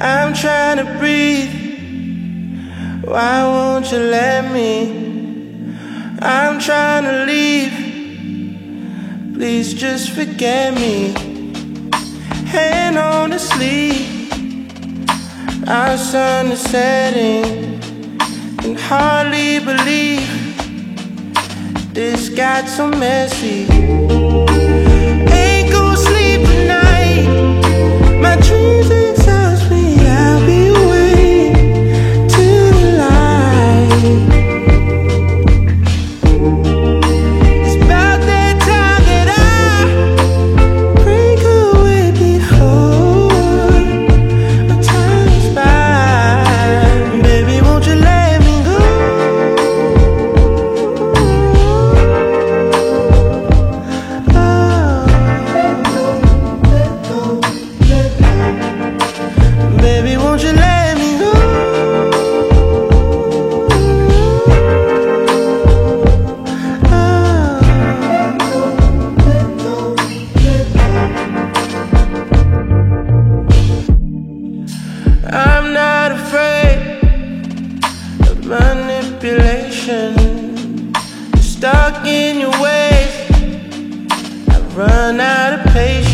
I'm trying to breathe. Why won't you let me? I'm trying to leave. Please just forget me. Hand on the sleeve. Our sun is setting. Can hardly believe this got so messy. Ain't gon' sleep tonight. My dreams exhaust me. I'll be waiting till the light. It's about that time that I break away before my time is by. Baby, won't you let me go? Baby, won't you let me go? I'm not afraid of manipulation. Stuck in your ways, I've run out of patience.